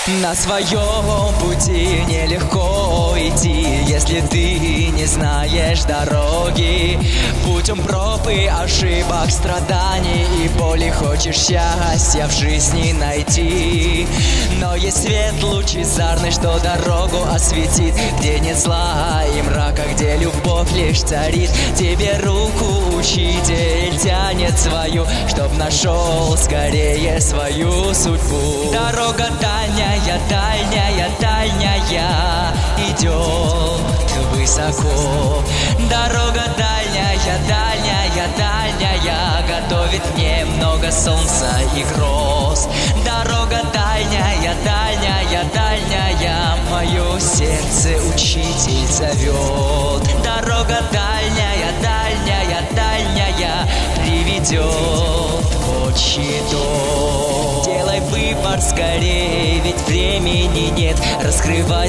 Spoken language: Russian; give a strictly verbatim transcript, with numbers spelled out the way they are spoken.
На своем пути нелегко идти, если ты не знаешь дороги. Путем проб и ошибок, страданий и боли хочешь счастья в жизни найти. Но есть свет лучезарный, что дорогу осветит, где нет зла и мрака, где любовь лишь царит. Тебе руку учитель тянет свою, чтоб нашел скорее свою судьбу. Дорога дальняя, дальняя, дальняя идет высоко. Дорога дальняя, дальняя, дальняя готовит мне много солнца и гроз. Дорога дальняя, дальняя, дальняя, мое сердце учитель зовет. Дорога дальняя, дальняя, дальняя приведет в отчий дом. Делай выбор скорее, ведь времени нет. Раскрывай